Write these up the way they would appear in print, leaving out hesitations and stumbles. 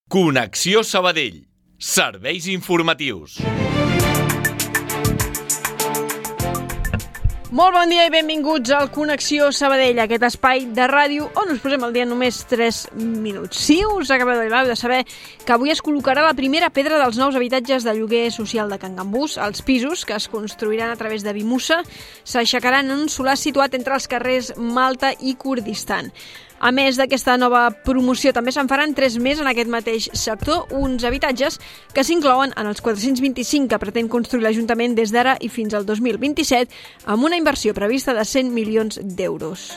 Connexió Sabadell. Serveis informatius. Molt bon dia i benvinguts al Connexió Sabadell, aquest espai de ràdio on us posem al dia en només 3 minuts. Si us acabeu de saber que avui es col·locarà la primera pedra dels nous habitatges de lloguer social de Can Gambús, els pisos que es construiran a través de Vimusa s'aixecaran en un solar situat entre els carrers Malta i Kurdistan. A més d'aquesta nova promoció, també se'n faran 3 més en aquest mateix sector, uns habitatges que s'inclouen en els 425 que pretén construir l'Ajuntament des d'ara i fins al 2027, amb una inversió prevista de 100 milions d'euros.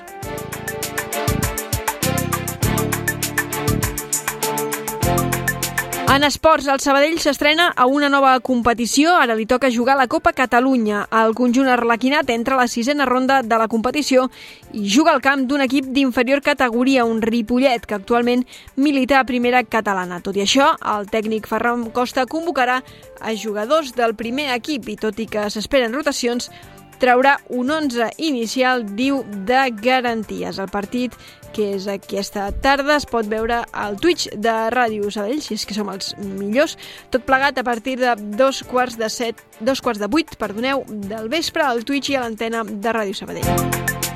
En esports, el Sabadell s'estrena a una nova competició. Ara li toca jugar la Copa Catalunya. El conjunt arlequinat entra a la 6a ronda de la competició i juga al camp d'un equip d'inferior categoria, un Ripollet, que actualment milita a primera catalana. Tot i això, el tècnic Ferran Costa convocarà a jugadors del primer equip i, tot i que s'esperen rotacions, traurà un 11 inicial, diu, de garanties. El partit, que és aquesta tarda, es pot veure al Twitch de Ràdio Sabadell, si és que som els millors. Tot plegat a partir de 2:08 del vespre al Twitch i a l'antena de Ràdio Sabadell.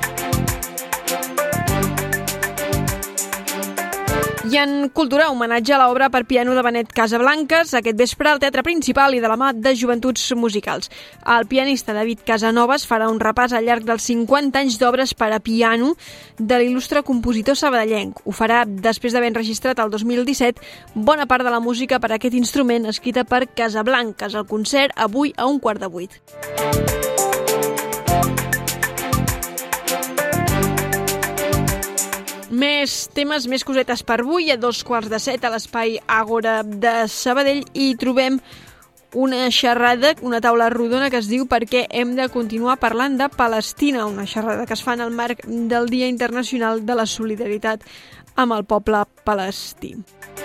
I en cultura, homenatge a l'obra per piano de Benet Casablancas, aquest vespre al Teatre Principal i de la mà de Joventuts Musicals. El pianista David Casanovas farà un repàs al llarg dels 50 anys d'obres per a piano de l'il·lustre compositor sabadellenc. Ho farà després d'haver enregistrat el 2017 bona part de la música per a aquest instrument escrita per Casablancas. El concert avui a 7:15. Més temes, més cosetes per avui. A 7:15 a l'espai Àgora de Sabadell i trobem una xerrada, una taula rodona que es diu "Per què hem de continuar parlant de Palestina?", una xerrada que es fa en el marc del Dia Internacional de la Solidaritat amb el poble palestí.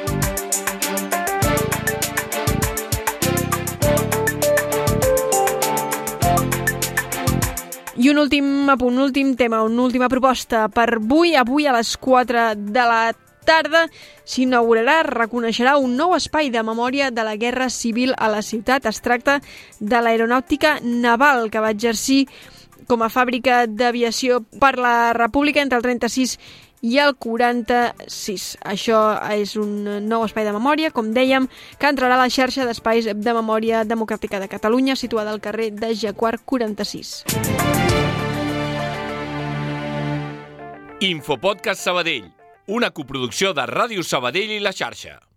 I un últim apunt, un últim tema, una última proposta per avui. Avui a les 4 de la tarda s'inaugurarà, reconeixerà un nou espai de memòria de la Guerra Civil a la ciutat. Es tracta de l'Aeronàutica Naval, que va exercir com a fàbrica d'aviació per la República entre el 36 i el 46. Això és un nou espai de memòria, com dèiem, que entrarà a la xarxa d'espais de memòria democràtica de Catalunya, situada al carrer de Jacquard 46. Infopodcast Sabadell, una coproducció de Ràdio Sabadell i la xarxa.